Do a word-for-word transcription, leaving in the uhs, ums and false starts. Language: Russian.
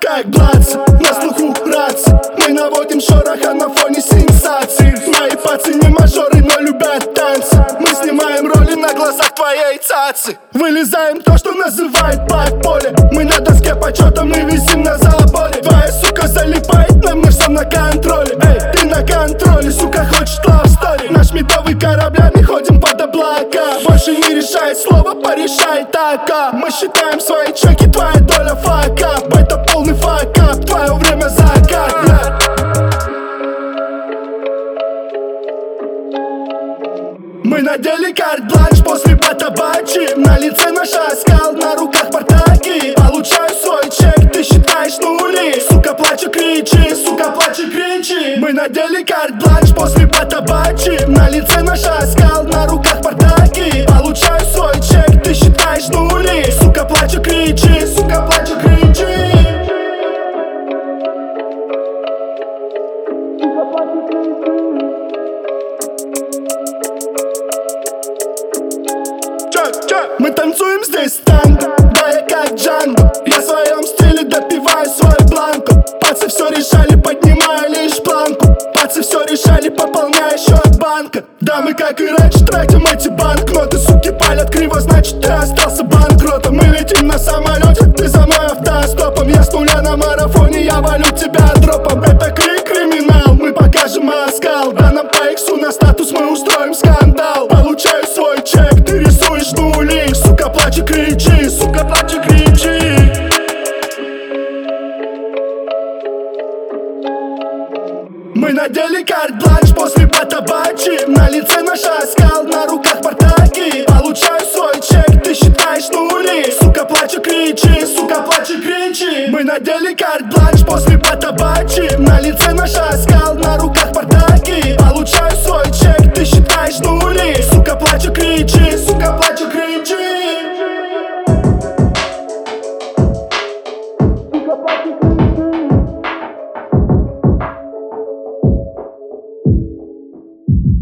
как братцы, на слуху рации. Мы наводим шороха на фоне сенсаций. Мои пацы не мажоры, но любят танцы. Мы снимаем роли на глазах твоей цацы. Вылезаем то, что называют подполье. Мы на доске почета, мы висим на заборе. Твоя сука залипает на мне, все на контроле. Эй, ты на контроле, сука, хочешь love story. Наш медовый кораблями ходим под облака. Больше не решает слово, порешает така. Мы считаем свои чеки, твоя доля факап. Это полный факап, твое время закат, бля. Мы надели карт-бланш после потабачи. На лице наш оскал, на руках портаки. Получаю свой чек, ты считаешь нули. Сука, плачу, кричи, сука, плачу, кричи. Мы надели карт-бланш после потабачи. На лице наш оскал, на руках портаки. Получаю свой чек, ты считаешь нули. Сука, плачу, кричи, сука, плачу, кричи. Сука, плачу, кричи. Мы танцуем здесь танго, да я как Джанго. Я в своем стиле допиваю свой бланко. Пацы все решали, поднимая лишь планку. Пацы все решали, пополняя счет банка. Да мы как и раньше тратим эти банкноты. Суки палят криво, значит ты остался банкротом. Мы летим на самолете, ты за мной автостопом. Я с нуля на марафоне, я валю тебя дропом. Это крик, криминал, мы покажем оскал. Да нам по иксу на статус, мы устроим скандал. Получаю свой чек, ты рисуешь нули. Сука, плачь и кричи, сука, плачь и кричи. Мы надели карт-бланш после потабачи. На лице наш оскал, на руках портаки. Получаю свой чек, ты считаешь нули. Сука, плачь и кричи, сука, плачь и кричи. Мы надели карт-бланш после потабачи. На лице наш оскал,